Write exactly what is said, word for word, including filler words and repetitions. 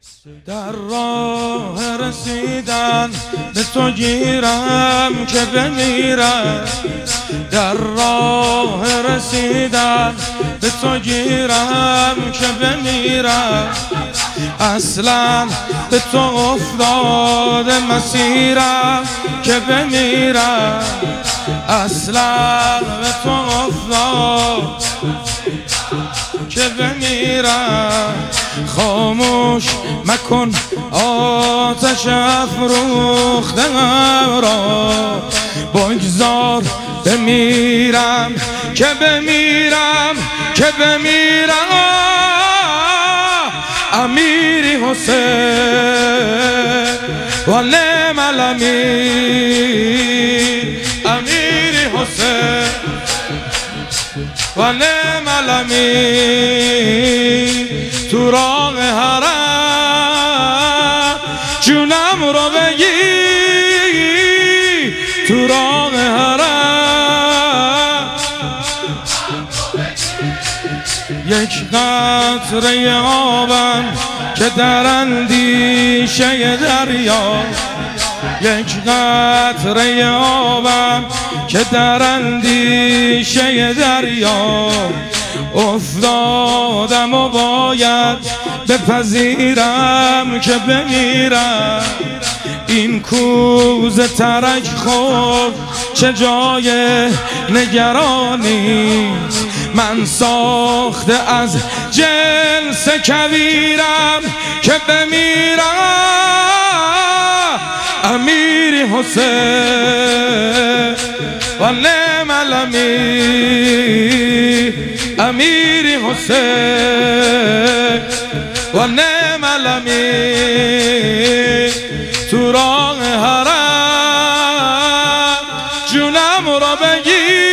در راه رسیدن به تو گیرم که بمیرم، در راه رسیدن به تو گیرم که بمیرم. اصلا به تو افتاده مسیرم که بمیرم، اصلا به تو افتاد که بمیرم. خاموش مکن آتش افروخته‌ام را، بگذار بمیرم که بمیرم که بمیرم. امیری حسین و نعم الامیر، امیری حسین و نعم الامیر. تو راه حرم جونم رو بگی، تو راه حرم یک قطره آبم که در اندیشه دریا، یک قطره آبم که در اندیشه دریا. افتادم و باید بپذیرم که بمیرم. این کوزه ترک خورد چه جای نگرانی، من ساخته از جنس کویرم که بمیرم. امیری حسین و نعم الامیر، امیری حسین و نعم الامیر. تو راه حرم جونم را بگیر،